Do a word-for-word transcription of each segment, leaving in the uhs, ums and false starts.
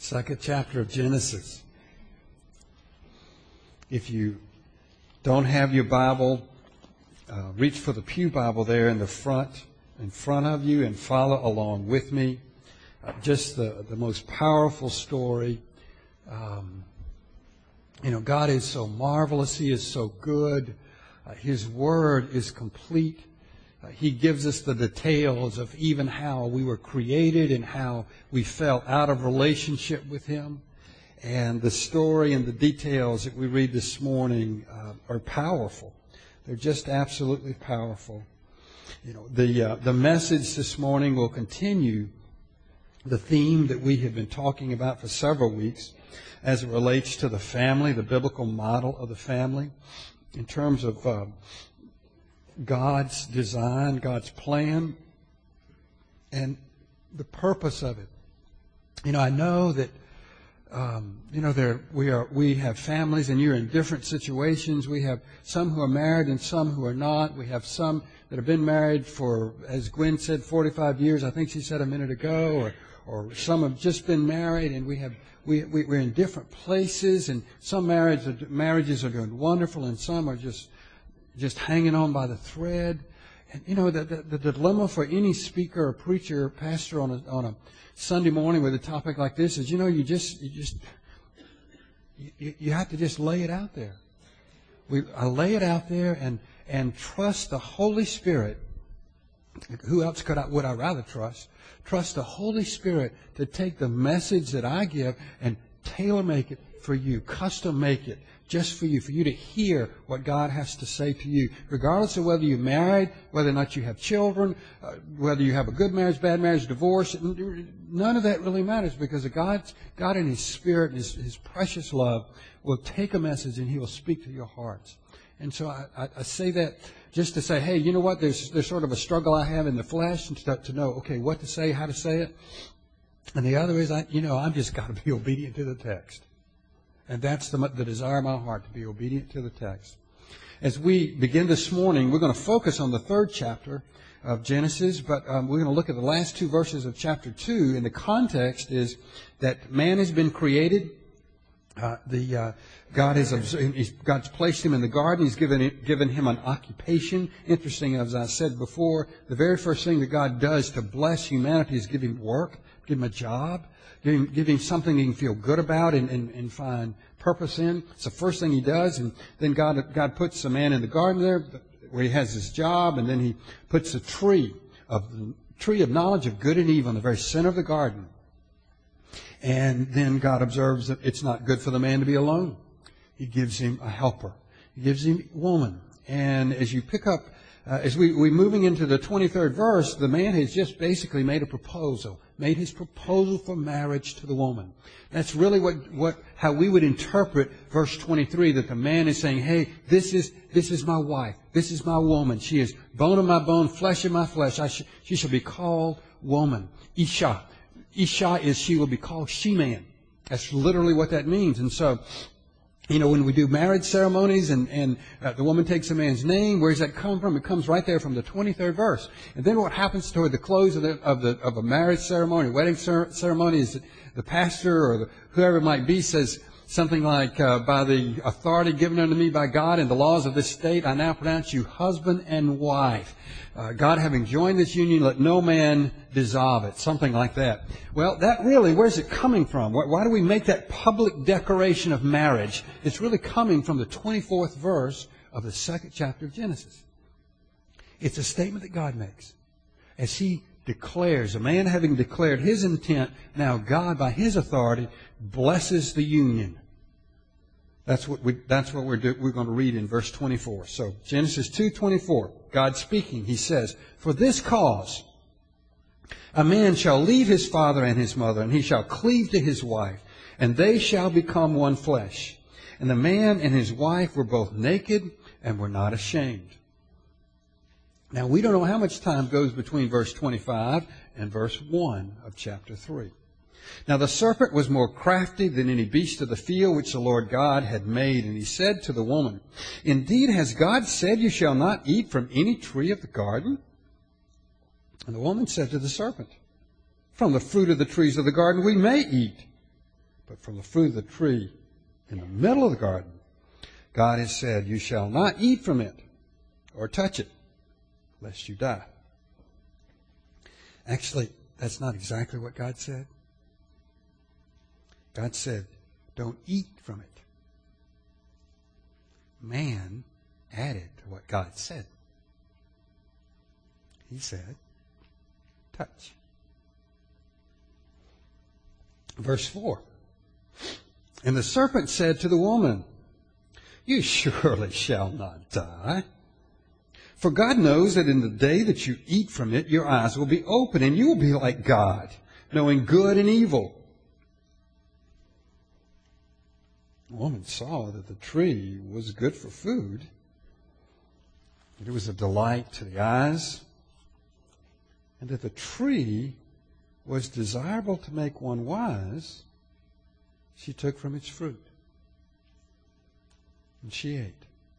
Second chapter of Genesis. If you don't have your Bible, uh, reach for the Pew Bible there in the front, in front of you, and follow along with me. Uh, just the, the most powerful story. Um, you know, God is so marvelous. He is so good. Uh, His Word is complete. Uh, he gives us the details of even how we were created and how we fell out of relationship with Him. And the story and the details that we read this morning uh, are powerful. They're just absolutely powerful. You know, the uh, the message this morning will continue the theme that we have been talking about for several weeks as it relates to the family, the biblical model of the family, in terms of uh, God's design, God's plan, and the purpose of it. You know, I know that um, you know there we are. We have families, and you're in different situations. We have some who are married and some who are not. We have some that have been married for, as Gwen said, forty-five years. I think she said a minute ago, or or some have just been married, and we have we, we we're in different places. And some marriages marriages are doing wonderful, and some are just. just hanging on by the thread. And, you know, the, the, the dilemma for any speaker or preacher or pastor on a, on a Sunday morning with a topic like this is, you know, you just, you just, you, you have to just lay it out there. We, I lay it out there and, and trust the Holy Spirit. Who else could I, would I rather trust? Trust the Holy Spirit to take the message that I give and tailor make it for you, custom make it. Just for you, for you to hear what God has to say to you, regardless of whether you're married, whether or not you have children, uh, whether you have a good marriage, bad marriage, divorce. None of that really matters, because God, God in His Spirit, His, His precious love, will take a message and He will speak to your hearts. And so I, I, I say that just to say, hey, you know what? There's there's sort of a struggle I have in the flesh to, to know, okay, what to say, how to say it. And the other is, I, you know, I've just got to be obedient to the text. And that's the, the desire of my heart, to be obedient to the text. As we begin this morning, we're going to focus on the third chapter of Genesis, but um, we're going to look at the last two verses of chapter two. And the context is that man has been created. Uh, the uh, God has he's, God's placed him in the garden. He's given given him an occupation. Interesting, as I said before, the very first thing that God does to bless humanity is give him work, give him a job. Give him, give him something he can feel good about and, and, and find purpose in. It's the first thing he does. And then God, God puts the man in the garden there where he has his job. And then he puts a tree of the tree of knowledge of good and evil in the very center of the garden. And then God observes that it's not good for the man to be alone. He gives him a helper. He gives him a woman. And as you pick up, uh, as we, we're moving into the twenty-third verse, the man has just basically made a proposal. Made his proposal for marriage to the woman. That's really what, what, how we would interpret verse twenty-three, that the man is saying, hey, this is, this is my wife. This is my woman. She is bone of my bone, flesh of my flesh. I sh- she shall be called woman. Isha. Isha is she will be called she-man. That's literally what that means. And so, you know, when we do marriage ceremonies and, and uh, the woman takes a man's name, where does that come from? It comes right there from the twenty-third verse. And then what happens toward the close of the, of the, of a marriage ceremony, wedding cer- ceremony, is that the pastor or the, whoever it might be says something like, uh, by the authority given unto me by God and the laws of this state, I now pronounce you husband and wife. Uh, God having joined this union, let no man dissolve it. Something like that. Well, that really, where's it coming from? Why, why do we make that public declaration of marriage? It's really coming from the twenty-fourth verse of the second chapter of Genesis. It's a statement that God makes. As He declares, a man having declared his intent, now God, by His authority, blesses the union. That's what we, that's what we're do, we're going to read in verse twenty-four. So Genesis two twenty-four, God speaking, He says, "For this cause a man shall leave his father and his mother, and he shall cleave to his wife, and they shall become one flesh. And the man and his wife were both naked and were not ashamed." Now we don't know how much time goes between verse twenty-five and verse one of chapter three. Now the serpent was more crafty than any beast of the field which the Lord God had made. And he said to the woman, "Indeed, has God said, you shall not eat from any tree of the garden?" And the woman said to the serpent, "From the fruit of the trees of the garden we may eat. But from the fruit of the tree in the middle of the garden, God has said, you shall not eat from it or touch it, lest you die. Actually, that's not exactly what God said. God said, don't eat from it. Man added to what God said. He said, touch. Verse four. And the serpent said to the woman, you surely shall not die. For God knows that in the day that you eat from it, your eyes will be open, and you will be like God, knowing good and evil. The woman saw that the tree was good for food. It was a delight to the eyes, and that the tree was desirable to make one wise. She took from its fruit, and she ate.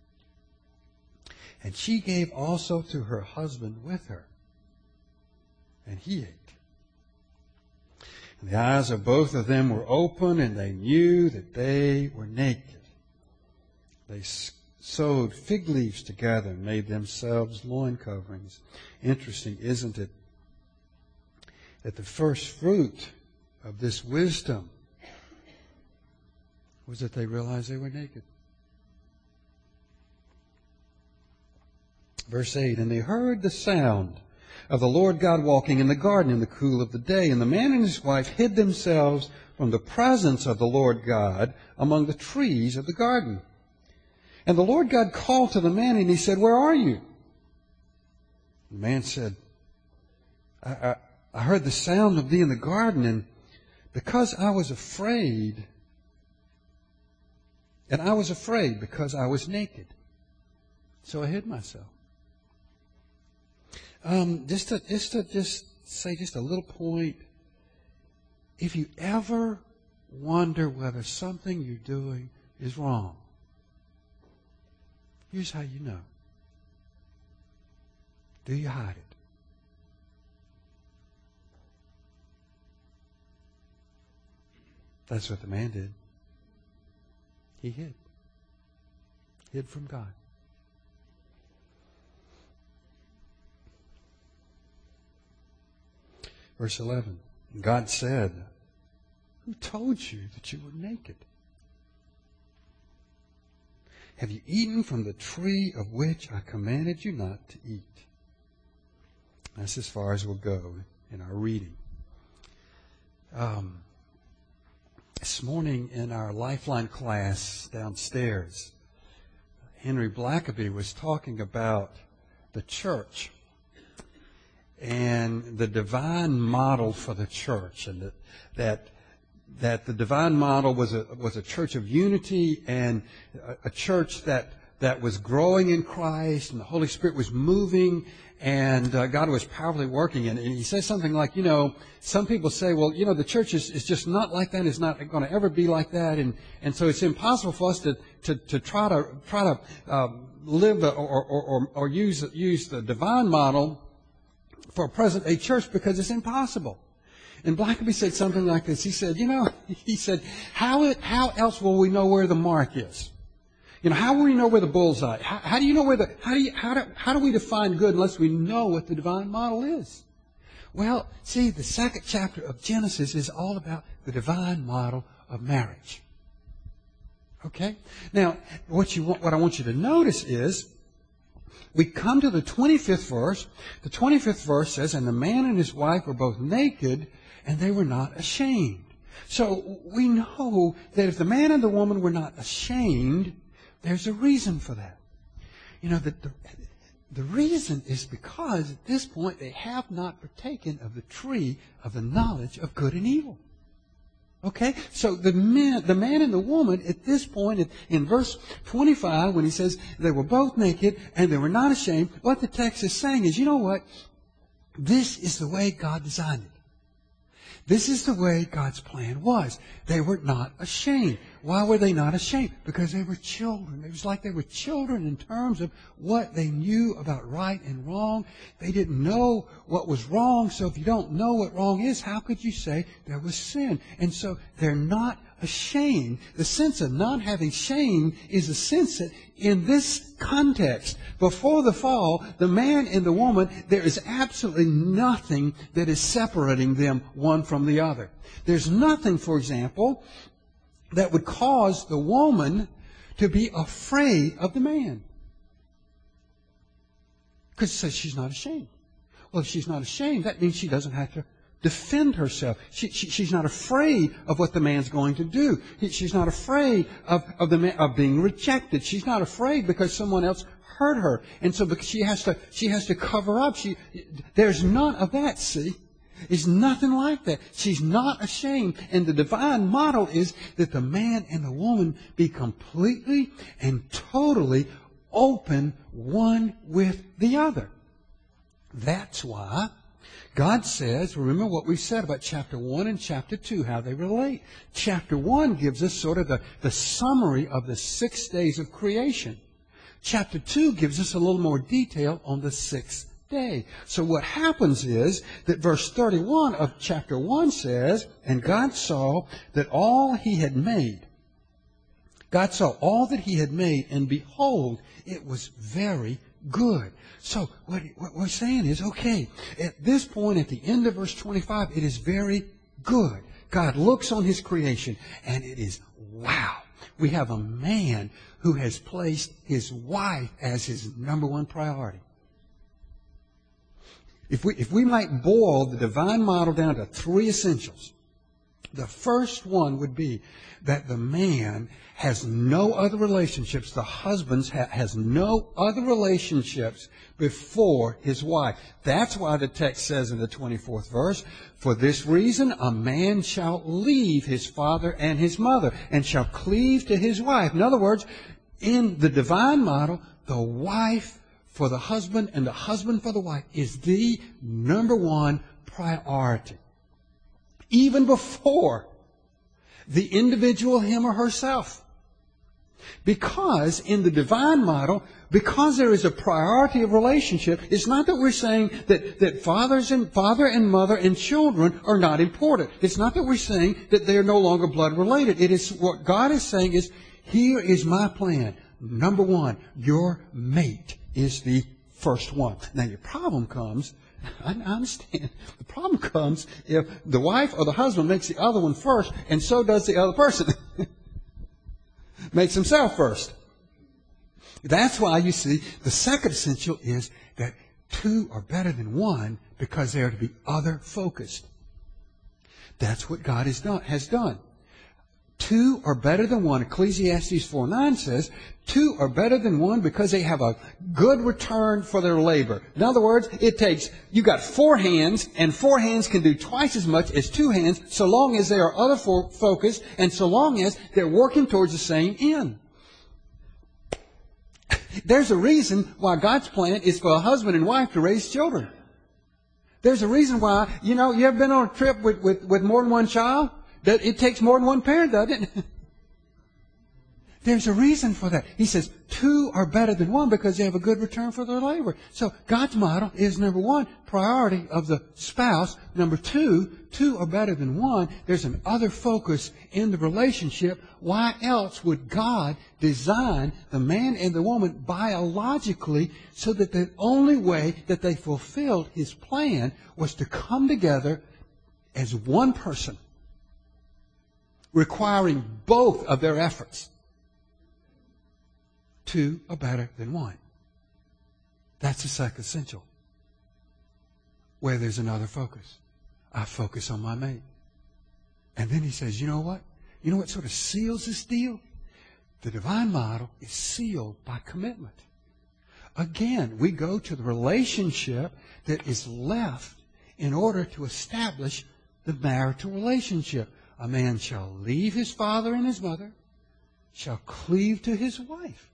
And she gave also to her husband with her, and he ate. And the eyes of both of them were open, and they knew that they were naked. They sewed fig leaves together and made themselves loin coverings. Interesting, isn't it, that the first fruit of this wisdom was that they realized they were naked. Verse eight, and they heard the sound of the Lord God walking in the garden in the cool of the day. And the man and his wife hid themselves from the presence of the Lord God among the trees of the garden. And the Lord God called to the man, and he said, where are you? The man said, I, I, I heard the sound of thee in the garden, and because I was afraid, and I was afraid because I was naked, so I hid myself. Um, just to just to just say just a little point. If you ever wonder whether something you're doing is wrong, here's how you know. Do you hide it? That's what the man did. He hid. Hid from God. Verse eleven, God said, who told you that you were naked? Have you eaten from the tree of which I commanded you not to eat? That's as far as we'll go in our reading. Um, this morning in our Lifeline class downstairs, Henry Blackaby was talking about the church and the divine model for the church, and that that, that the divine model was a was a church of unity, and a, a church that that was growing in Christ, and the Holy Spirit was moving, and uh, God was powerfully working. And, and he says something like, you know, some people say, well, you know, the church is, is just not like that. It's not going to ever be like that, and and so it's impossible for us to to, to try to try to um, live or or, or or use use the divine model for a present-day church because it's impossible. And Blackaby said something like this. He said, you know, he said, how it, how else will we know where the mark is? You know, how will we know where the bullseye? How, how do you know where the, how do you, how do, how do we define good unless we know what the divine model is? Well, see, the second chapter of Genesis is all about the divine model of marriage. Okay? Now, what you want, what I want you to notice is, we come to the twenty-fifth verse. The twenty-fifth verse says, and the man and his wife were both naked, and they were not ashamed. So we know that if the man and the woman were not ashamed, there's a reason for that. You know, the, the, the reason is because at this point they have not partaken of the tree of the knowledge of good and evil. Okay, so the man, the man and the woman at this point in verse twenty-five, when he says they were both naked and they were not ashamed, what the text is saying is, you know what? This is the way God designed it. This is the way God's plan was. They were not ashamed. Why were they not ashamed? Because they were children. It was like they were children in terms of what they knew about right and wrong. They didn't know what was wrong. So if you don't know what wrong is, how could you say there was sin? And so they're not ashamed. The sense of not having shame is a sense that in this context, before the fall, the man and the woman, there is absolutely nothing that is separating them one from the other. There's nothing, for example, that would cause the woman to be afraid of the man. Because it says she's not ashamed. Well, if she's not ashamed, that means she doesn't have to defend herself. She, she, she's not afraid of what the man's going to do. He, she's not afraid of, of, the man, of being rejected. She's not afraid because someone else hurt her. And so because she has to, she has to cover up. She, there's none of that, see? There's nothing like that. She's not ashamed. And the divine model is that the man and the woman be completely and totally open one with the other. That's why God says, remember what we said about chapter one and chapter two, how they relate. Chapter one gives us sort of the, the summary of the six days of creation. Chapter two gives us a little more detail on the sixth day. So what happens is that verse thirty-one of chapter one says, and God saw that all He had made, God saw all that He had made, and behold, it was very good. So what, what we're saying is, okay, at this point, at the end of verse twenty-five, it is very good. God looks on His creation, and it is wow. We have a man who has placed his wife as his number one priority. If we, if we might boil the divine model down to three essentials, the first one would be that the man has no other relationships. The husband ha- has no other relationships before his wife. That's why the text says in the twenty-fourth verse, for this reason a man shall leave his father and his mother and shall cleave to his wife. In other words, in the divine model, the wife for the husband and the husband for the wife is the number one priority. Even before the individual, him or herself. Because in the divine model, because there is a priority of relationship, it's not that we're saying that, that fathers and father and mother and children are not important. It's not that we're saying that they are no longer blood related. It is what God is saying is, here is my plan. Number one, your mate is the first one. Now your problem comes, I understand, the problem comes if the wife or the husband makes the other one first, and so does the other person. Makes himself first. That's why you see the second essential is that two are better than one because they are to be other focused. That's what God has done. Has done. Two are better than one. Ecclesiastes four nine says, two are better than one because they have a good return for their labor. In other words, it takes, you got four hands, and four hands can do twice as much as two hands, so long as they are other fo- focused, and so long as they're working towards the same end. There's a reason why God's plan is for a husband and wife to raise children. There's a reason why, you know, you ever been on a trip with, with, with more than one child? That it takes more than one parent, doesn't it? There's a reason for that. He says two are better than one because they have a good return for their labor. So God's model is, number one, priority of the spouse. Number two, two are better than one. There's an other focus in the relationship. Why else would God design the man and the woman biologically so that the only way that they fulfilled His plan was to come together as one person, requiring both of their efforts? Two are better than one. That's the second essential. Where there's another focus. I focus on my mate. And then he says, you know what? You know what sort of seals this deal? The divine model is sealed by commitment. Again, we go to the relationship that is left in order to establish the marital relationship. A man shall leave his father and his mother, shall cleave to his wife.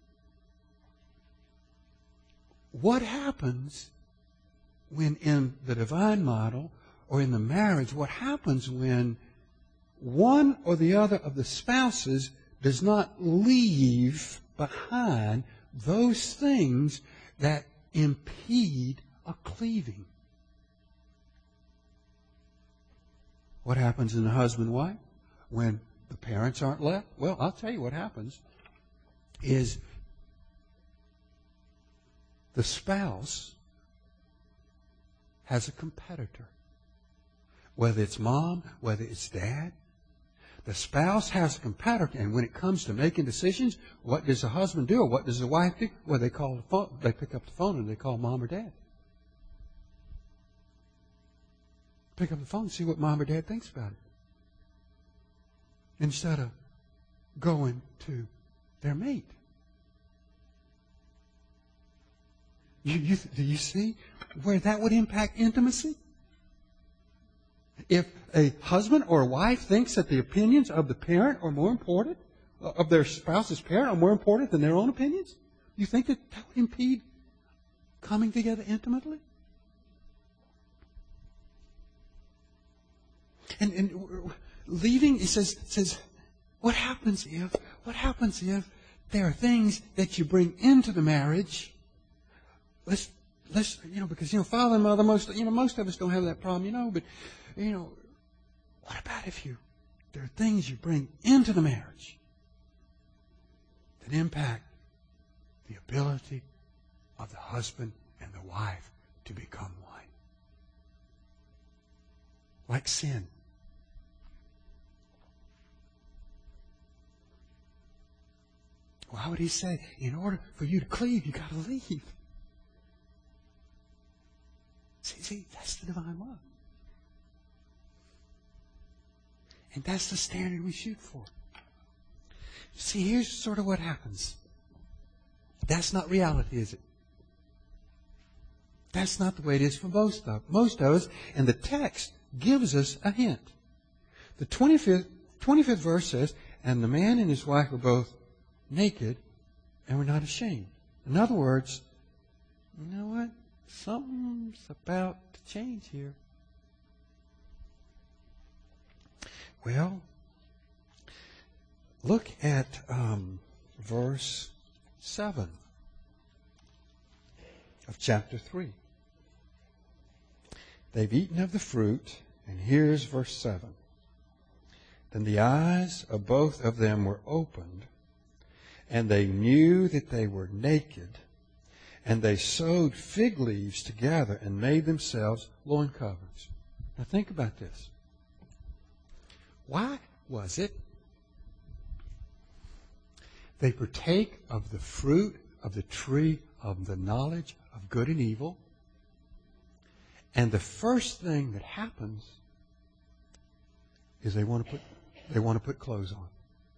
What happens when in the divine model or in the marriage, what happens when one or the other of the spouses does not leave behind those things that impede a cleaving? What happens in the husband-wife? When the parents aren't left. Well, I'll tell you what happens is the spouse has a competitor. Whether it's mom, whether it's dad, the spouse has a competitor, and when it comes to making decisions, what does the husband do, or what does the wife do? Well, they call the phone. They pick up the phone and they call mom or dad. Pick up the phone and see what mom or dad thinks about it, instead of going to their mate. You, you, do you see where that would impact intimacy? If a husband or a wife thinks that the opinions of the parent are more important, of their spouse's parent are more important than their own opinions, you think that that would impede coming together intimately? And, and leaving, it says, it says, what happens if, what happens if there are things that you bring into the marriage? Let's, let's, you know, because, you know, father and mother, most, you know, most of us don't have that problem, you know, but, you know, what about if you, there are things you bring into the marriage that impact the ability of the husband and the wife to become one? Like sin. Why would he say, in order for you to cleave, you got to leave? See, see, that's the divine love. And that's the standard we shoot for. See, here's sort of what happens. That's not reality, is it? That's not the way it is for most of, most of us. And the text gives us a hint. The twenty-fifth, twenty-fifth verse says, and the man and his wife were both naked and were not ashamed. In other words, you know what? Something's about to change here. Well, look at um, verse seven of chapter three. They've eaten of the fruit, and here's verse seven. Then the eyes of both of them were opened, and they knew that they were naked, and they sewed fig leaves together and made themselves loin coverings. Now think about this. Why was it they partake of the fruit of the tree of the knowledge of good and evil, and the first thing that happens is they want to put they want to put clothes on?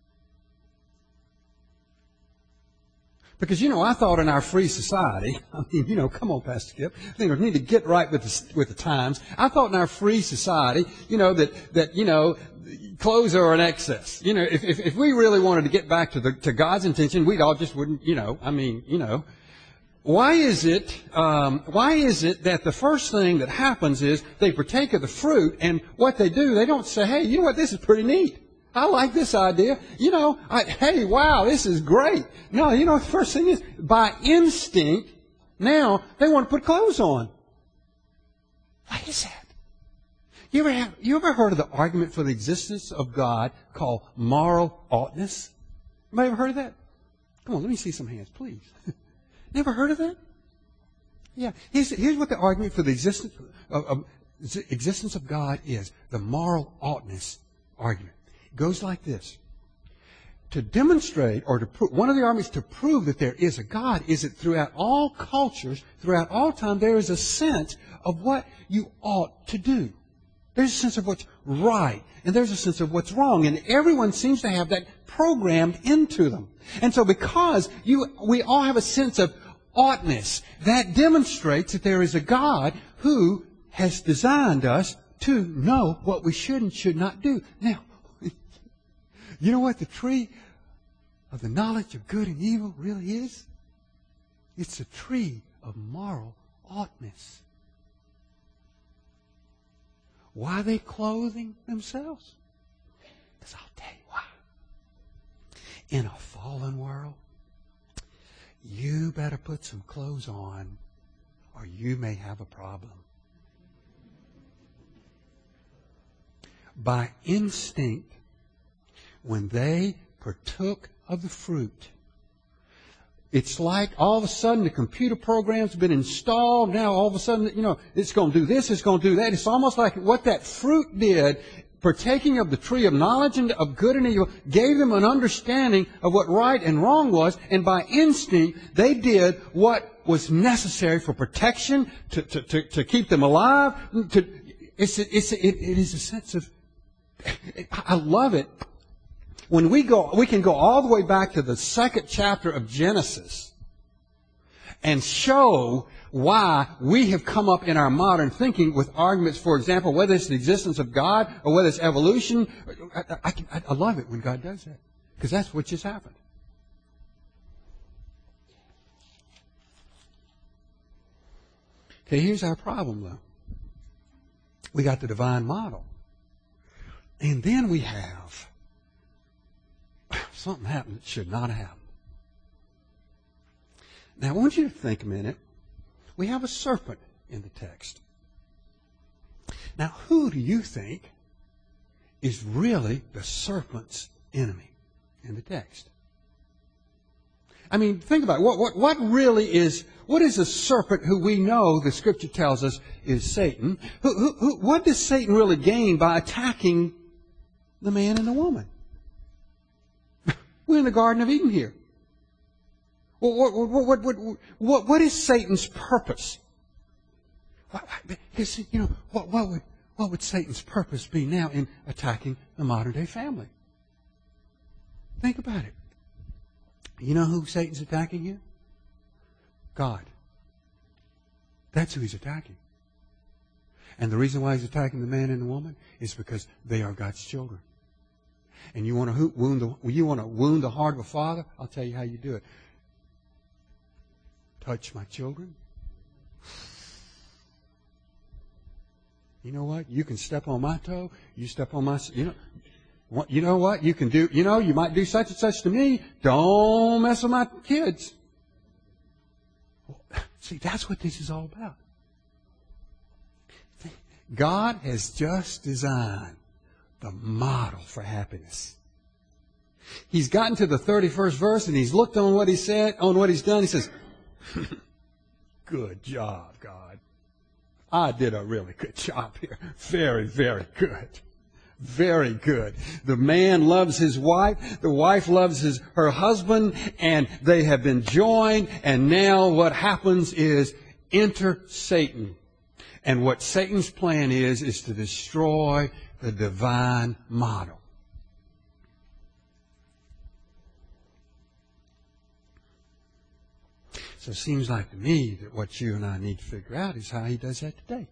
Because, you know, I thought in our free society, I mean, you know, come on, Pastor Kip, you know, we need to get right with the, with the times. I thought in our free society, you know, that, that, you know, clothes are an excess. You know, if, if, if we really wanted to get back to the, to God's intention, we'd all just wouldn't, you know, I mean, you know. Why is it, um, why is it that the first thing that happens is they partake of the fruit, and what they do, they don't say, hey, you know what, this is pretty neat. I like this idea. You know, I, hey, wow, this is great. No, you know, the first thing is, by instinct, now they want to put clothes on. Why is that? You ever have, you ever heard of the argument for the existence of God called moral oughtness? Anybody ever heard of that? Come on, let me see some hands, please. Never heard of that? Yeah. Here's, here's what the argument for the existence of, of, existence of God is. The moral oughtness argument. It goes like this. To demonstrate, or to prove, one of the arguments to prove that there is a God is that throughout all cultures, throughout all time, there is a sense of what you ought to do. There's a sense of what's right, and there's a sense of what's wrong, and everyone seems to have that programmed into them. And so because you, we all have a sense of oughtness, that demonstrates that there is a God who has designed us to know what we should and should not do. Now, you know what the tree of the knowledge of good and evil really is? It's a tree of moral oughtness. Why are they clothing themselves? Because I'll tell you why. In a fallen world, you better put some clothes on or you may have a problem. By instinct, when they partook of the fruit. It's like all of a sudden the computer program's been installed. Now all of a sudden, you know, it's going to do this, it's going to do that. It's almost like what that fruit did, partaking of the tree of knowledge and of good and evil, gave them an understanding of what right and wrong was. And by instinct, they did what was necessary for protection, to, to, to, to keep them alive. To, it's, it's, it, it is a sense of, I love it. When we go, we can go all the way back to the second chapter of Genesis and show why we have come up in our modern thinking with arguments, for example, whether it's the existence of God or whether it's evolution. I, I, I love it when God does that, because that's what just happened. Okay, here's our problem, though. We got the divine model. And then we have something happened that should not happen. Now, I want you to think a minute. We have a serpent in the text. Now, who do you think is really the serpent's enemy in the text? I mean, think about it. What, what, what really is, what is a serpent who we know the Scripture tells us is Satan? Who, who, who, what does Satan really gain by attacking the man and the woman? We're in the Garden of Eden here. What, what, what, what, what, what is Satan's purpose? Because, you know, what, what, would, what would Satan's purpose be now in attacking the modern day family? Think about it. You know who Satan's attacking here? God. That's who he's attacking. And the reason why he's attacking the man and the woman is because they are God's children. And you want to wound the, you want to wound the heart of a father? I'll tell you how you do it. Touch my children. You know what? You can step on my toe. You step on my, you know, what, you know what? You can do, you know, you might do such and such to me. Don't mess with my kids. See, that's what this is all about. God has just designed the model for happiness. He's gotten to the thirty-first verse and he's looked on what he said, on what he's done. He says, good job, God. I did a really good job here. Very, very good. Very good. The man loves his wife. The wife loves his, her husband, and they have been joined. And now what happens is enter Satan. And what Satan's plan is, is to destroy the divine model. So it seems like to me that what you and I need to figure out is how he does that today.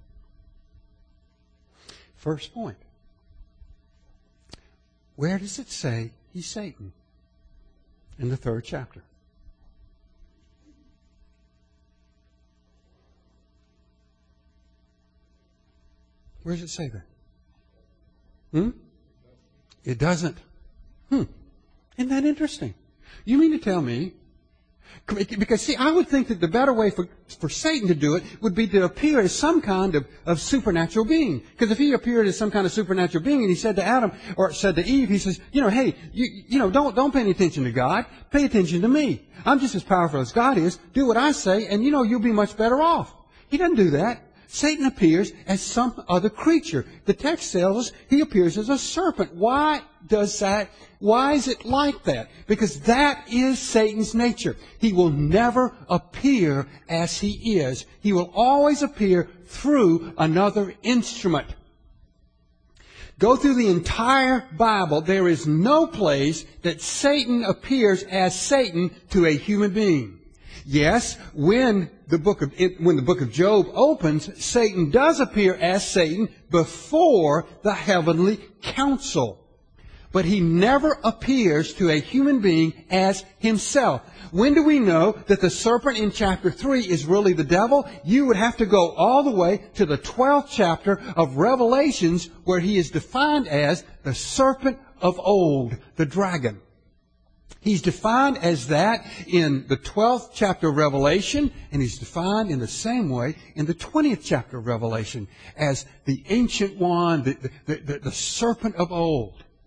First point. Where does it say he's Satan? In the third chapter. Where does it say that? Hmm? It doesn't. Hmm. Isn't that interesting? You mean to tell me, because see, I would think that the better way for, for Satan to do it would be to appear as some kind of, of supernatural being. Because if he appeared as some kind of supernatural being and he said to Adam, or said to Eve, he says, you know, hey, you, you know, don't, don't pay any attention to God. Pay attention to me. I'm just as powerful as God is. Do what I say and, you know, you'll be much better off. He doesn't do that. Satan appears as some other creature. The text tells us he appears as a serpent. Why does that? Why is it like that? Because that is Satan's nature. He will never appear as he is. He will always appear through another instrument. Go through the entire Bible. There is no place that Satan appears as Satan to a human being. Yes, when the book of when the book of Job opens, Satan does appear as Satan before the heavenly council. But he never appears to a human being as himself. When do we know that the serpent in chapter three is really the devil? You would have to go all the way to the twelfth chapter of Revelations, where he is defined as the serpent of old, the dragon. He's defined as that in the twelfth chapter of Revelation, and he's defined in the same way in the twentieth chapter of Revelation as the ancient one, the, the, the, the serpent of old.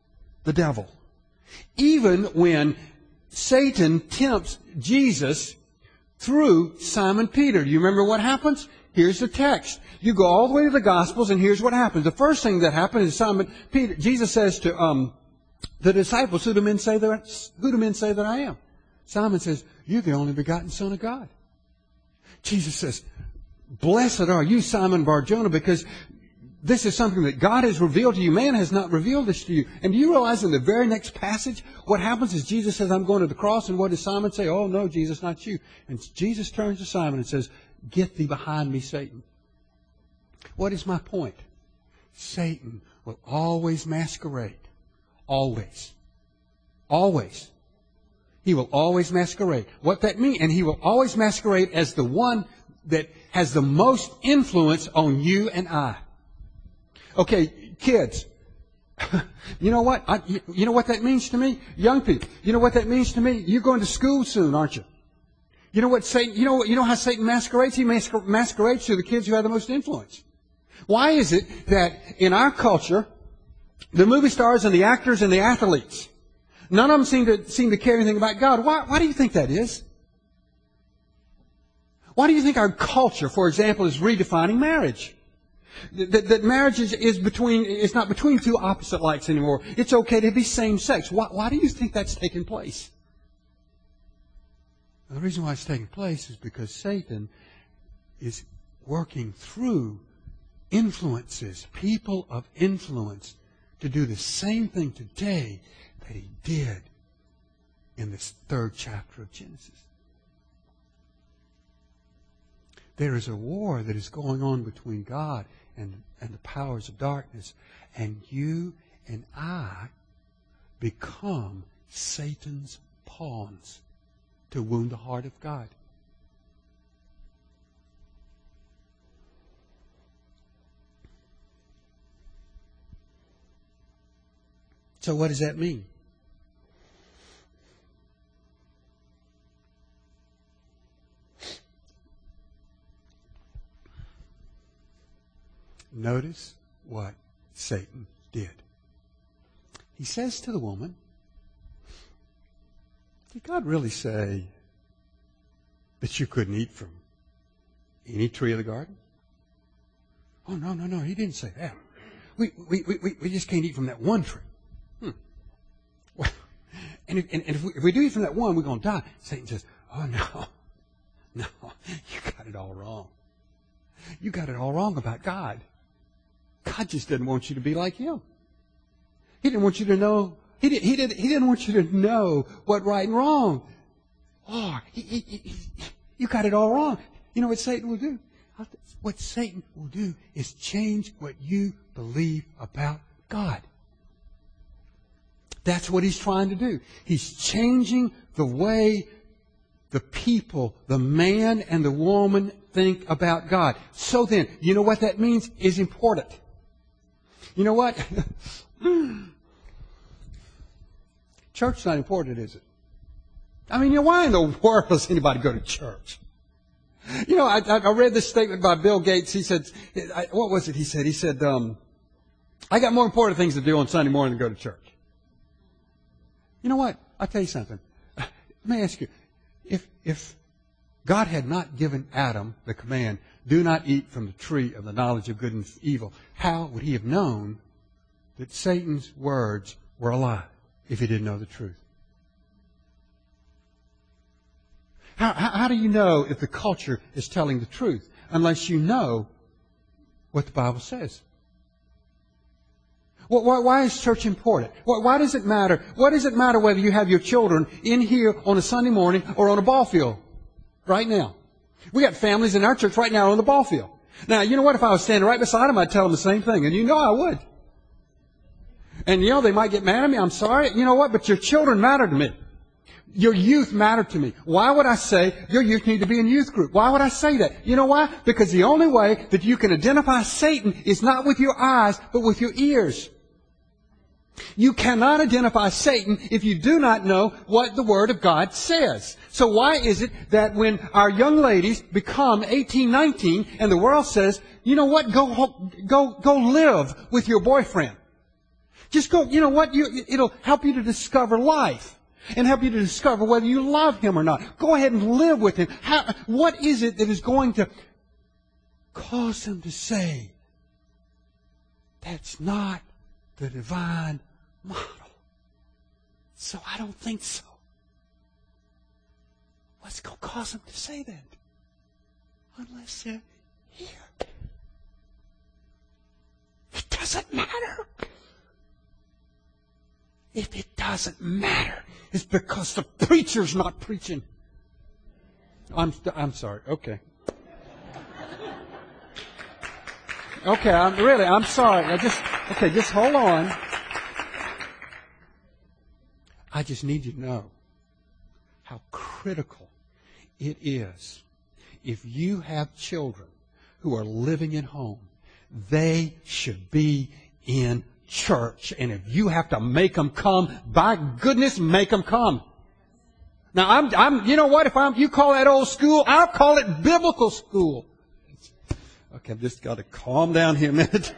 the devil. Even when Satan tempts Jesus through Simon Peter. Do you remember what happens? Here's the text. You go all the way to the Gospels, and here's what happens. The first thing that happened is Simon Peter. Jesus says to um, the disciples, "Who do men say that? Who do men say that I am?" Simon says, "You're the only begotten Son of God." Jesus says, "Blessed are you, Simon Bar-Jonah, because this is something that God has revealed to you. Man has not revealed this to you." And do you realize in the very next passage, what happens is Jesus says, "I'm going to the cross." And what does Simon say? "Oh, no, Jesus, not you." And Jesus turns to Simon and says, "Get thee behind me, Satan." What is my point? Satan will always masquerade. Always. Always. He will always masquerade. What that means, and he will always masquerade as the one that has the most influence on you and I. Okay, kids, you know what? I, you, you know what that means to me? Young people, you know what that means to me? You're going to school soon, aren't you? You know what Satan, you know, you know how Satan masquerades? He masquer- masquerades to the kids who have the most influence. Why is it that in our culture, the movie stars and the actors and the athletes, none of them seem to, seem to care anything about God? Why, why do you think that is? Why do you think our culture, for example, is redefining marriage? That, that marriage is, is between, it's not between two opposite likes anymore. It's okay to be same sex. Why, why do you think that's taking place? Well, the reason why it's taking place is because Satan is working through influences, people of influence, to do the same thing today that he did in this third chapter of Genesis. There is a war that is going on between God and, and the powers of darkness. And you and I become Satan's pawns to wound the heart of God. So what does that mean? Notice what Satan did. He says to the woman, "Did God really say that you couldn't eat from any tree of the garden?" "Oh, no, no, no, he didn't say that. We, we, we, we just can't eat from that one tree." Hmm. Well, and if, and if, we, if we do eat from that one, we're going to die. Satan says, "Oh, no, no, you got it all wrong. You got it all wrong about God. God just didn't want you to be like Him. He didn't want you to know. He did. He did. He didn't want you to know what right and wrong are. He, he, he, you got it all wrong." You know what Satan will do? What Satan will do is change what you believe about God. That's what he's trying to do. He's changing the way the people, the man and the woman, think about God. So then, you know what that means is important. You know what? Church's not important, is it? I mean, you know, why in the world does anybody go to church? You know, I, I read this statement by Bill Gates. He said, I, what was it he said? He said, um, "I got more important things to do on Sunday morning than go to church." You know what? I'll tell you something. Let me ask you, if, if God had not given Adam the command, "Do not eat from the tree of the knowledge of good and evil," how would he have known that Satan's words were a lie if he didn't know the truth? How, how, how do you know if the culture is telling the truth unless you know what the Bible says? Why, why is church important? Why, why does it matter? Why does it matter whether you have your children in here on a Sunday morning or on a ball field right now? We got families in our church right now on the ball field. Now, you know what? If I was standing right beside them, I'd tell them the same thing. And you know I would. And you know, they might get mad at me. I'm sorry. You know what? But your children matter to me. Your youth matter to me. Why would I say your youth need to be in youth group? Why would I say that? You know why? Because the only way that you can identify Satan is not with your eyes, but with your ears. You cannot identify Satan if you do not know what the Word of God says. So why is it that when our young ladies become eighteen, nineteen, and the world says, "You know what? Go, go, go live with your boyfriend. Just go, you know what? You, it'll help you to discover life and help you to discover whether you love Him or not. Go ahead and live with Him. How, what is it that is going to cause Him to say, that's not the divine model? So I don't think so. What's going to cause Him to say that? Unless they're here. It doesn't matter. If it doesn't matter, it's because the preacher's not preaching. I'm I'm sorry. Okay. Okay, I'm really I'm sorry. I just okay, just hold on. I just need you to know how critical it is. If you have children who are living at home, they should be in church. And if you have to make them come, by goodness, make them come. Now, I'm, I'm, you know what? If I'm, you call that old school, I'll call it biblical school. Okay, I've just got to calm down here a minute.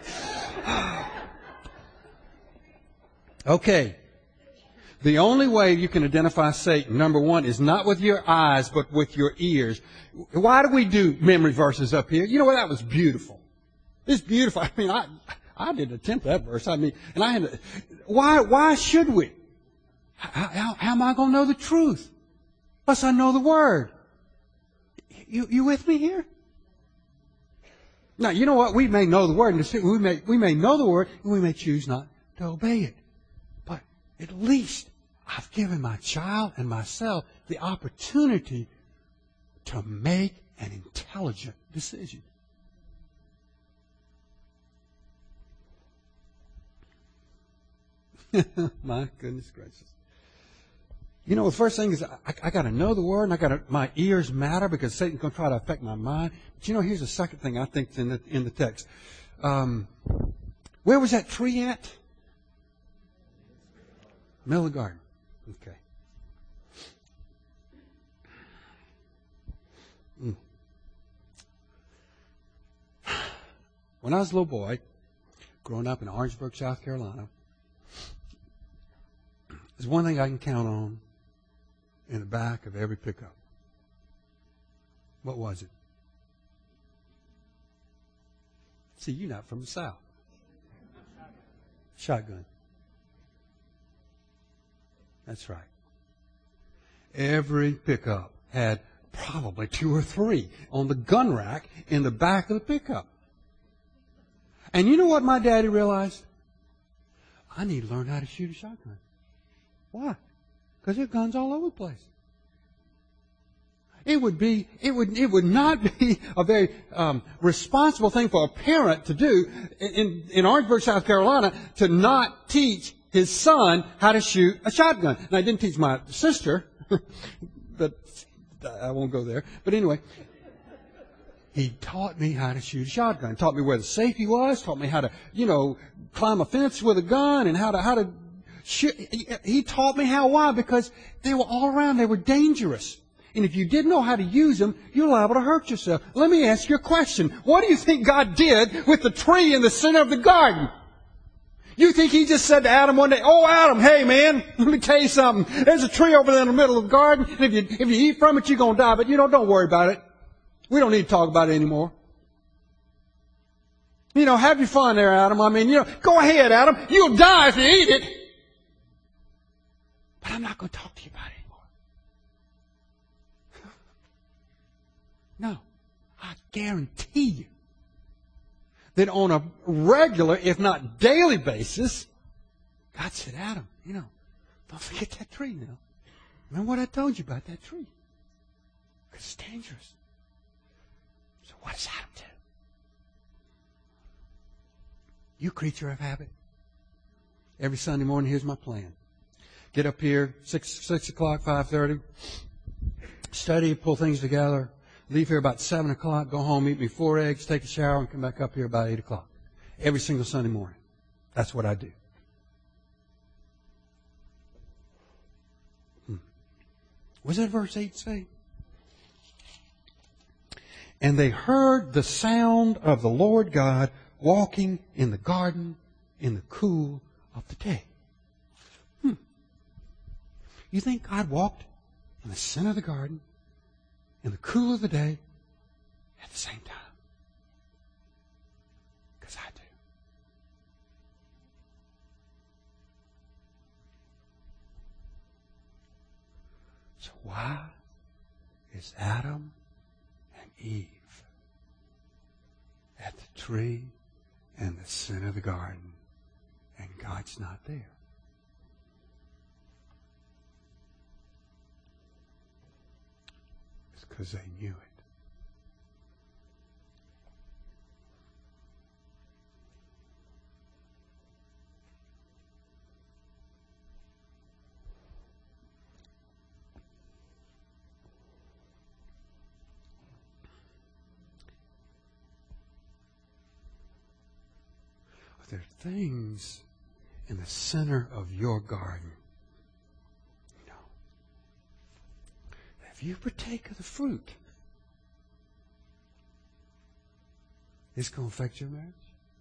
Okay. The only way you can identify Satan, number one, is not with your eyes, but with your ears. Why do we do memory verses up here? You know what? That was beautiful. It's beautiful. I mean, I, I did attempt that verse. I mean, and I had to, why, why should we? How, how, how am I going to know the truth? Unless I know the Word. You, you with me here? Now, you know what? We may know the Word, and we may, we may know the Word, and we may choose not to obey it. But at least I've given my child and myself the opportunity to make an intelligent decision. My goodness gracious. You know, the first thing is I, I got to know the Word, and I got to, my ears matter because Satan's going to try to affect my mind. But you know, here's the second thing I think in the in the text. Um, where was that tree at? Middle of the garden. Okay. Mm. When I was a little boy, growing up in Orangeburg, South Carolina, there's one thing I can count on in the back of every pickup. What was it? See, you're not from the South. Shotgun. That's right. Every pickup had probably two or three on the gun rack in the back of the pickup. And you know what my daddy realized? I need to learn how to shoot a shotgun. Why? Because there are guns all over the place. It would be, it would, it would not be a very um, responsible thing for a parent to do in, in Orangeburg, South Carolina, to not teach his son how to shoot a shotgun. Now, I didn't teach my sister, but I won't go there. But anyway, he taught me how to shoot a shotgun. Taught me where the safety was. Taught me how to, you know, climb a fence with a gun and how to how to. He taught me how. Why? Because they were all around. They were dangerous. And if you didn't know how to use them, you're liable to hurt yourself. Let me ask you a question. What do you think God did with the tree in the center of the garden? You think He just said to Adam one day, "Oh, Adam, hey, man, let me tell you something. There's a tree over there in the middle of the garden. And if you, if you eat from it, you're going to die. But, you know, don't worry about it. We don't need to talk about it anymore. You know, have your fun there, Adam. I mean, you know, go ahead, Adam. You'll die if you eat it. But I'm not going to talk to you about it anymore." No. I guarantee you that on a regular, if not daily basis, God said, "Adam, you know, don't forget that tree now. Remember what I told you about that tree? Because it's dangerous." So what does Adam do? You creature of habit. Every Sunday morning, here's my plan. Get up here, six, six o'clock, five thirty. Study, pull things together. Leave here about seven o'clock, go home, eat me four eggs, take a shower, and come back up here about eight o'clock. Every single Sunday morning. That's what I do. Hmm. Was that verse eight say? And they heard the sound of the Lord God walking in the garden in the cool of the day. Hmm. You think God walked in the center of the garden in the cool of the day at the same time? Because I do. So why is Adam and Eve at the tree in the center of the garden and God's not there? It's because they knew it. There are things in the center of your garden. You know, if you partake of the fruit, it's going to affect your marriage.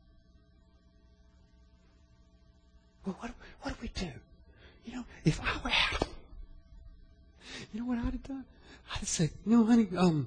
Well, what, what do we do? You know, if I were Adam, you know what I'd have done? I'd have said, you know, honey, um,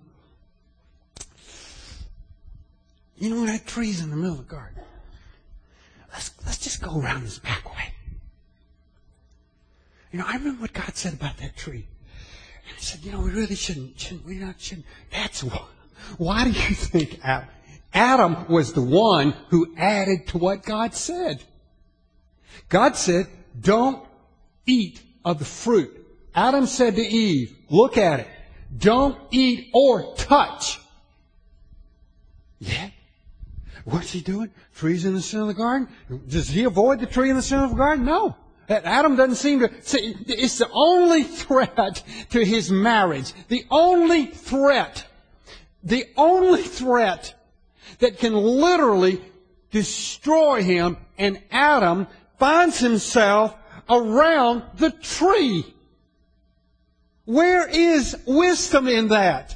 you know that tree's in the middle of the garden. Let's, let's just go around this back way. You know, I remember what God said about that tree. And he said, you know, we really shouldn't, shouldn't we not, shouldn't. That's why. Why do you think Adam, Adam was the one who added to what God said? God said, don't eat of the fruit. Adam said to Eve, look at it. Don't eat or touch. Yeah. What's he doing? Trees in the center of the garden? Does he avoid the tree in the center of the garden? No. Adam doesn't seem to see. It's the only threat to his marriage. The only threat. The only threat that can literally destroy him. And Adam finds himself around the tree. Where is wisdom in that?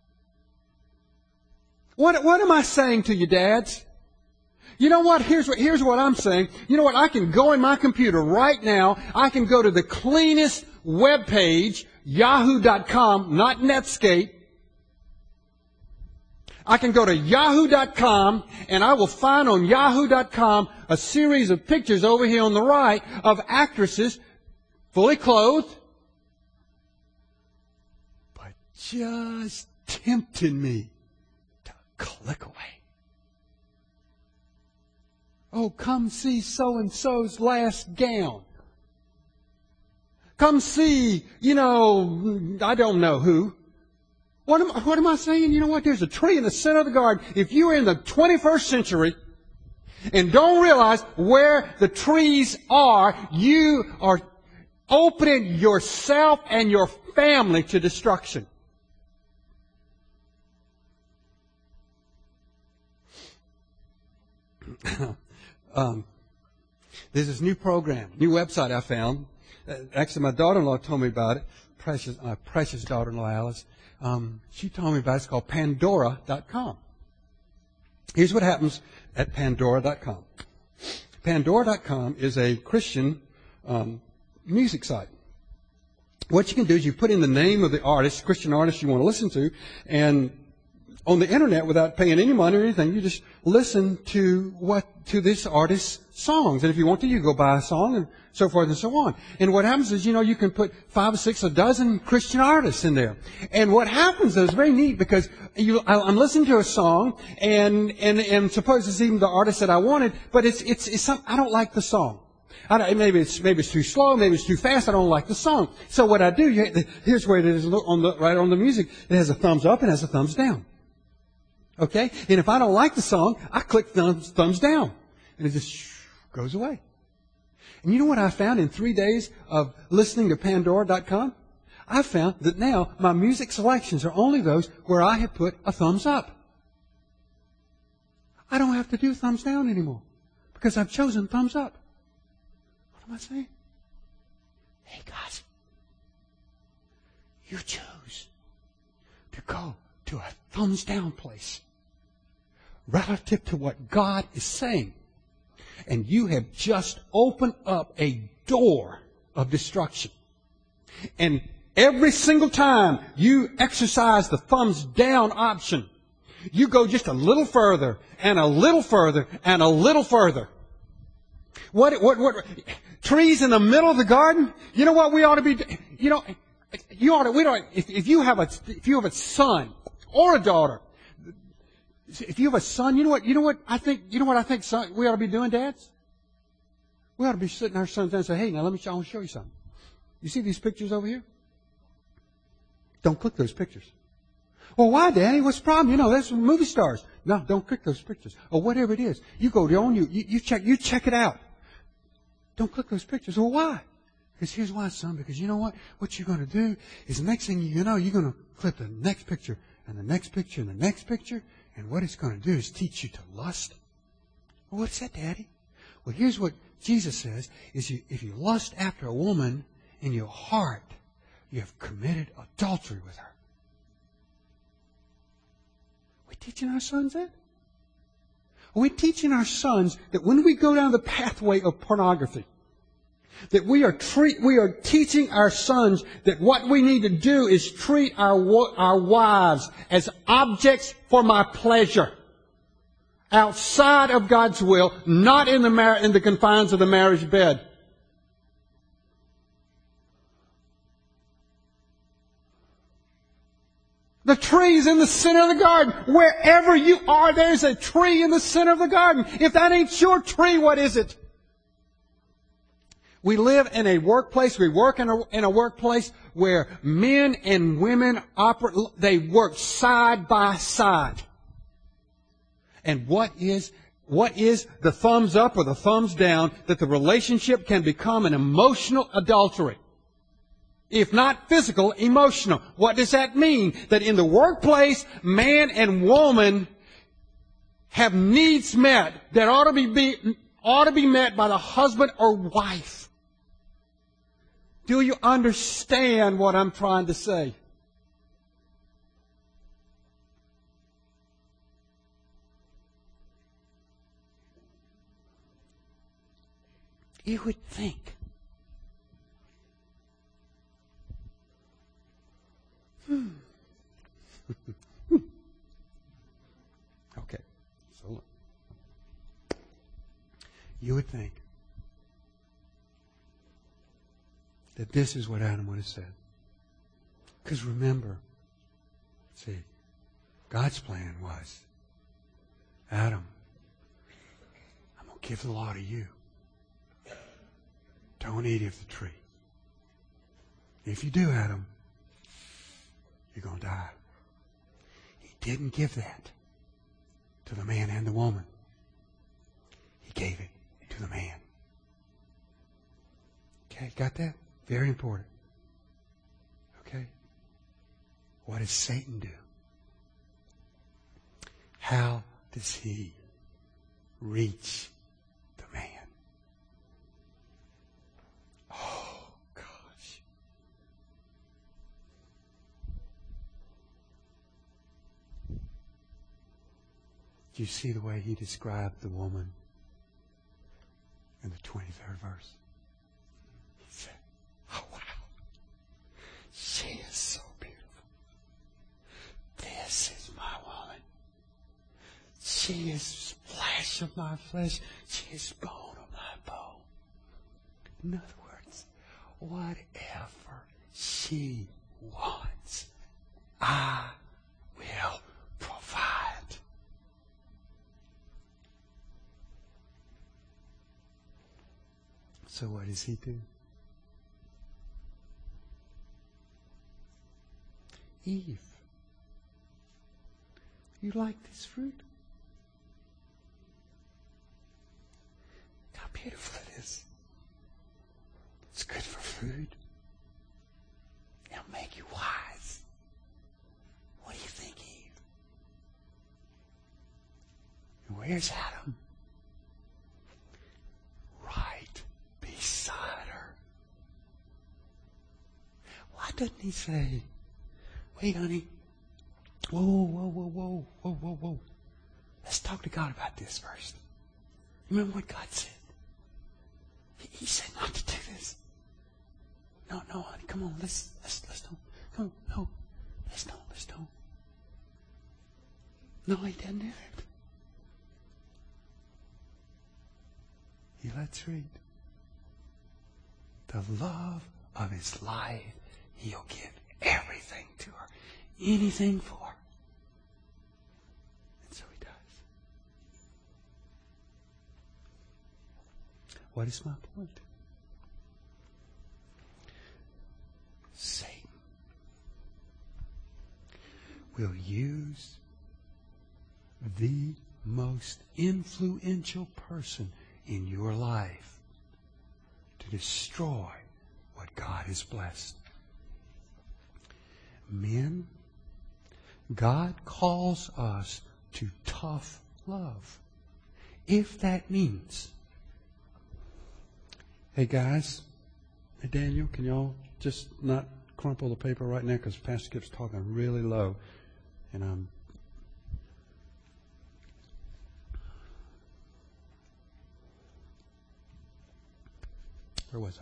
What, what am I saying to you, dads? You know what? Here's what, here's what I'm saying. You know what? I can go in my computer right now. I can go to the cleanest web page, yahoo dot com, not Netscape. I can go to yahoo dot com and I will find on yahoo dot com a series of pictures over here on the right of actresses fully clothed, but just tempting me. Click away. Oh, come see so-and-so's last gown. Come see, you know, I don't know who. What am, what am I saying? You know what? There's a tree in the center of the garden. If you are in the twenty-first century and don't realize where the trees are, you are opening yourself and your family to destruction. um, there's this new program, new website I found. Uh, actually, my daughter-in-law told me about it. Precious, uh, precious daughter-in-law Alice. Um, she told me about it. It's called Pandora dot com. Here's what happens at Pandora dot com. Pandora dot com is a Christian um, music site. What you can do is you put in the name of the artist, Christian artist you want to listen to, and on the internet, without paying any money or anything, you just listen to what to this artist's songs. And if you want to, you go buy a song and so forth and so on. And what happens is, you know, you can put five or six, a dozen Christian artists in there. And what happens is very neat because you, I, I'm listening to a song and, and, and suppose it's even the artist that I wanted, but it's, it's, it's some, I don't like the song. I don't, maybe it's maybe it's too slow, maybe it's too fast. I don't like the song. So what I do, you, here's where it is on the right on the music. It has a thumbs up and has a thumbs down. Okay? And if I don't like the song, I click thumbs, thumbs down. And it just goes away. And you know what I found in three days of listening to Pandora dot com? I found that now my music selections are only those where I have put a thumbs up. I don't have to do thumbs down anymore because I've chosen thumbs up. What am I saying? Hey guys, you choose to go to a thumbs down place relative to what God is saying. And you have just opened up a door of destruction. And every single time you exercise the thumbs down option, you go just a little further and a little further and a little further. What, what, what, trees in the middle of the garden? You know what we ought to be, you know, you ought to, we don't, if, if you have a, if you have a son or a daughter, if you have a son, you know what, you know what I think, you know what I think son, we ought to be doing, dads? We ought to be sitting our sons down and say, hey, now let me, I want to show you something. You see these pictures over here? Don't click those pictures. Well, why, Daddy? What's the problem? You know, that's movie stars. No, don't click those pictures. Or whatever it is. You go on, you, you, you check, you check it out. Don't click those pictures. Well, why? Because here's why, son. Because you know what? What you're going to do is the next thing you know, you're going to click the next picture and the next picture and the next picture. And what it's going to do is teach you to lust. Well, what's that, Daddy? Well, here's what Jesus says, is you, if you lust after a woman in your heart, you have committed adultery with her. Are we teaching our sons that? Are we teaching our sons that when we go down the pathway of pornography, that we are treat, we are teaching our sons that what we need to do is treat our, our wives as objects for my pleasure, outside of God's will, not in the mar- in the confines of the marriage bed. The tree's in the center of the garden. Wherever you are, there's a tree in the center of the garden. If that ain't your tree, what is it? We live in a workplace, we work in a, in a workplace where men and women operate, they work side by side. And what is, what is the thumbs up or the thumbs down that the relationship can become an emotional adultery? If not physical, emotional. What does that mean? That in the workplace, man and woman have needs met that ought to be, be ought to be met by the husband or wife. Do you understand what I'm trying to say? You would think. Hmm. Okay. So look. You would think that this is what Adam would have said. Because remember, see, God's plan was, Adam, I'm going to give the law to you. Don't eat of the tree. If you do, Adam, you're going to die. He didn't give that to the man and the woman. He gave it to the man. Okay, got that? Very important. Okay? What does Satan do? How does he reach the man? Oh, gosh. Do you see the way he described the woman in the twenty-third verse? He said, oh, wow. She is so beautiful. This is my woman. She is flesh of my flesh. She is bone of my bone. In other words, whatever she wants, I will provide. So what does he do? Eve, you like this fruit? How beautiful it is. It's good for food. It'll make you wise. What do you think, Eve? And where's Adam? Right beside her. Why doesn't he say, wait, honey. Whoa, whoa, whoa, whoa, whoa, whoa, whoa. Let's talk to God about this first. Remember what God said? He, he said not to do this. No, no, honey, come on, let's let's let's don't. Come on, no, let's don't, let's don't. No, he doesn't do it. He lets read. The love of his life, he'll give everything to her. Anything for her. And so he does. What is my point? Satan will use the most influential person in your life to destroy what God has blessed. Men, God calls us to tough love. If that means, hey guys, hey Daniel, can y'all just not crumple the paper right now because Pastor Kip's talking really low and I'm Where was I?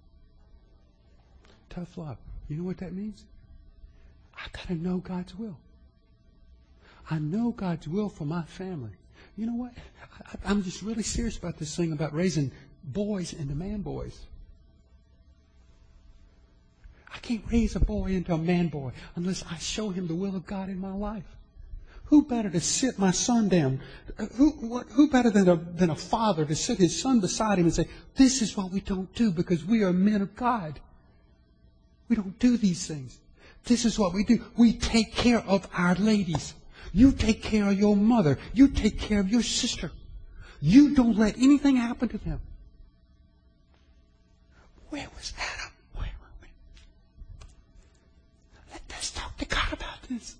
Tough love. You know what that means? I got to know God's will. I know God's will for my family. You know what? I, I'm just really serious about this thing about raising boys into man boys. I can't raise a boy into a man boy unless I show him the will of God in my life. Who better to sit my son down? Who, what, who better than a, than a father to sit his son beside him and say, this is what we don't do because we are men of God. We don't do these things. This is what we do. We take care of our ladies. You take care of your mother. You take care of your sister. You don't let anything happen to them. Where was Adam? Where were we? Let, let's talk to God about this.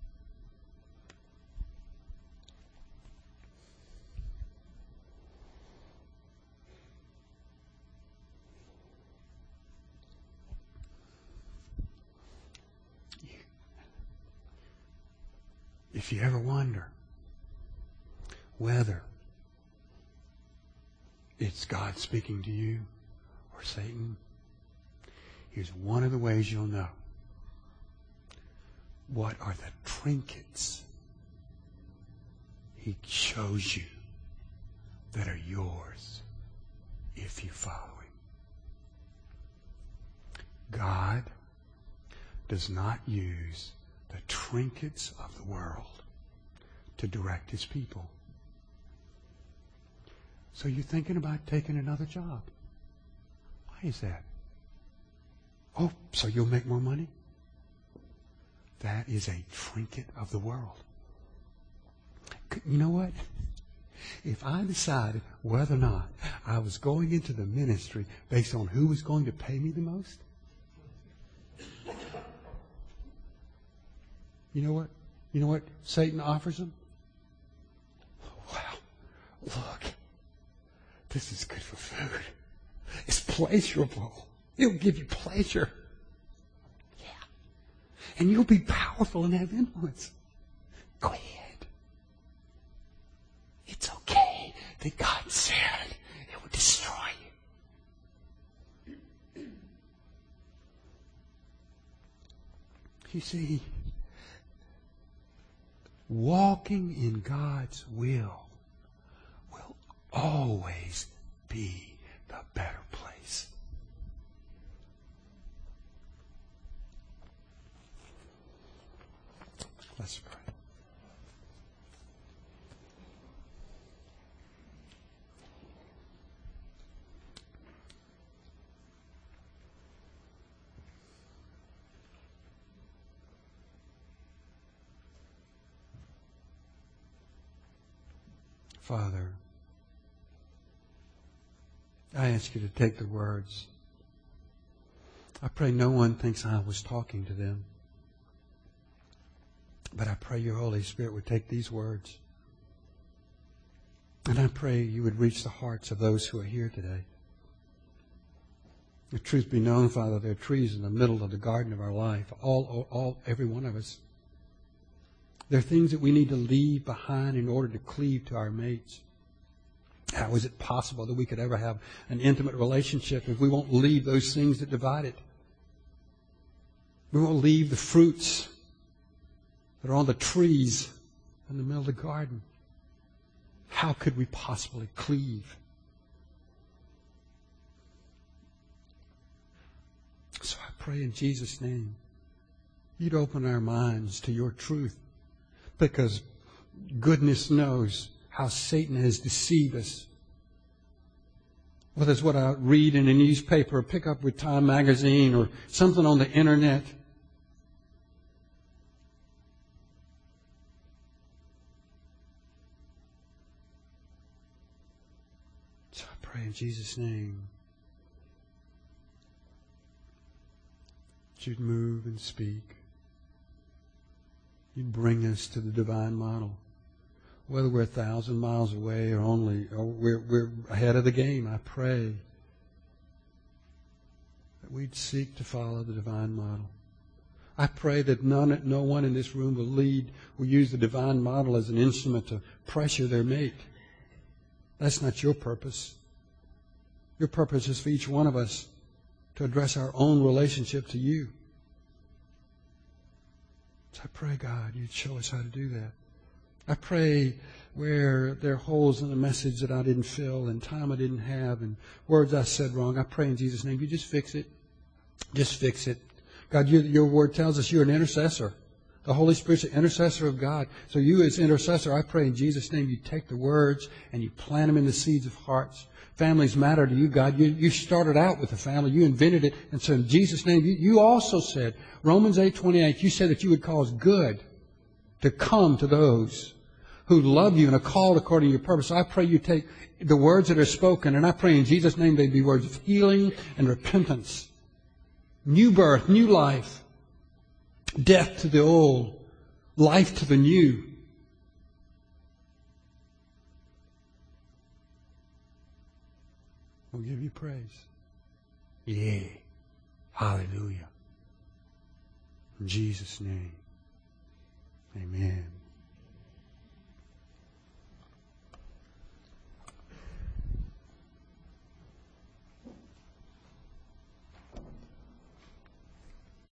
If you ever wonder whether it's God speaking to you or Satan, here's one of the ways you'll know. What are the trinkets he shows you that are yours if you follow him? God does not use the trinkets of the world to direct his people. So you're thinking about taking another job. Why is that? Oh, so you'll make more money? That is a trinket of the world. You know what? If I decided whether or not I was going into the ministry based on who was going to pay me the most, You know what? You know what Satan offers them? Wow. Look. This is good for food. It's pleasurable. It'll give you pleasure. Yeah. And you'll be powerful and have influence. Go ahead. It's okay that God said it would destroy you. You see, walking in God's will will always be the better place. Let's pray. Father, I ask you to take the words. I pray no one thinks I was talking to them. But I pray your Holy Spirit would take these words. And I pray you would reach the hearts of those who are here today. The truth be known, Father, there are trees in the middle of the garden of our life, all, all, every one of us. There are things that we need to leave behind in order to cleave to our mates. How is it possible that we could ever have an intimate relationship if we won't leave those things that divide it? We won't leave the fruits that are on the trees in the middle of the garden. How could we possibly cleave? So I pray in Jesus' name, you'd open our minds to your truth, because goodness knows how Satan has deceived us. Whether it's what I read in a newspaper or pick up with Time magazine or something on the internet. So I pray in Jesus' name that you'd move and speak. You'd bring us to the divine model. Whether we're a thousand miles away or only, or we're, we're ahead of the game, I pray that we'd seek to follow the divine model. I pray that none, no one in this room will lead, will use the divine model as an instrument to pressure their mate. That's not your purpose. Your purpose is for each one of us to address our own relationship to you. So I pray, God, you'd show us how to do that. I pray where there are holes in the message that I didn't fill and time I didn't have and words I said wrong. I pray in Jesus' name, you just fix it. Just fix it. God, you, your word tells us you're an intercessor. The Holy Spirit's an intercessor of God. So you as intercessor, I pray in Jesus' name, you take the words and you plant them in the seeds of hearts. Families matter to you, God. You, you started out with a family. You invented it. And so in Jesus' name, you, you also said, Romans eight twenty-eight, you said that you would cause good to come to those who love you and are called according to your purpose. So I pray you take the words that are spoken, and I pray in Jesus' name they be words of healing and repentance. New birth, new life. Death to the old, life to the new. We'll give you praise. Yea. Hallelujah. In Jesus' name. Amen.